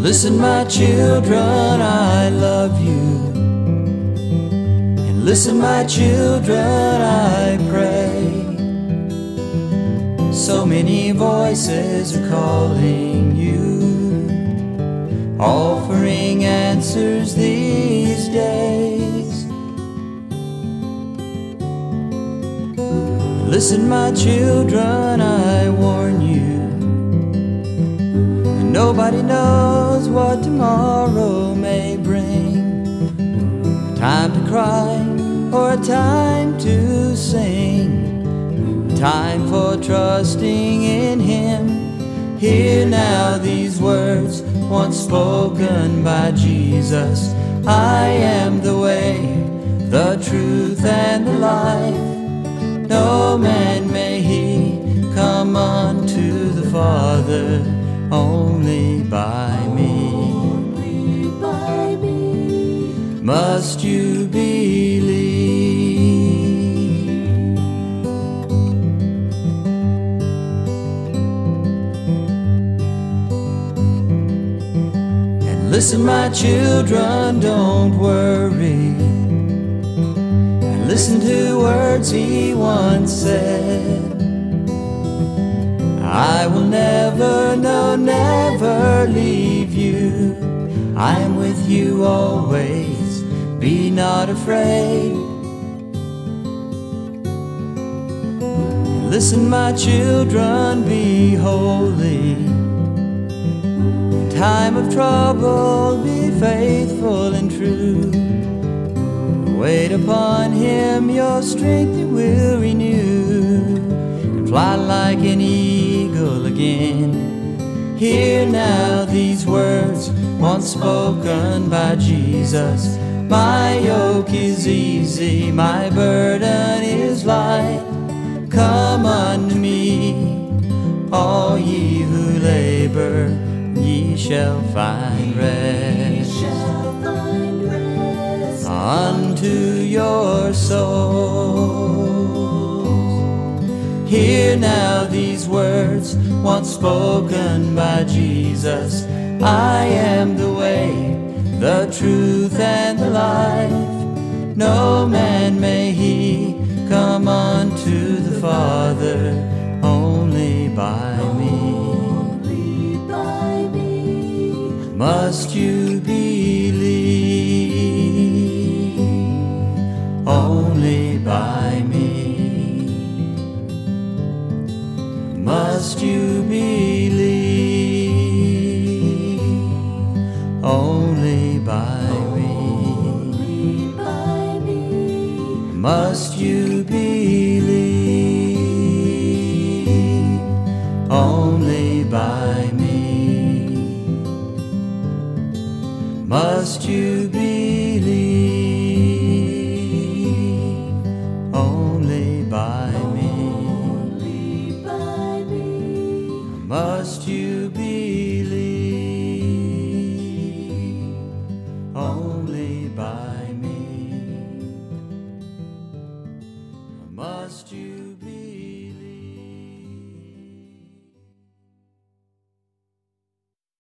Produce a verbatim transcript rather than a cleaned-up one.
Listen, my children, I love you. And listen, my children, I pray. So many voices are calling you, offering answers these days. Listen, my children, I warn you. Nobody knows what tomorrow may bring. A time to cry or a time to sing. A time for trusting in Him. Hear now these words once spoken by Jesus. I am the way, the truth, and the life. No man may he come unto the Father only by me. Only by me Must you believe? And listen, my children, don't worry. And listen to words He once said. I will never, no, never leave you. I am with you always. Be not afraid. Listen, my children, be holy. In time of trouble, be faithful and true. Wait upon Him, your strength He will renew. And fly like an eagle again. Hear now these words once spoken by Jesus. My yoke is easy, my burden is light. Come unto me, all ye who labor, ye shall find rest. shall find rest Unto your souls. Hear now these words once spoken by Jesus. I am the way, the truth, and the life. No man may he come unto the Father only by me. only by me Must you believe? Only by me. Must you believe? Only by me. only by me Must you believe? Only by me. Must you believe?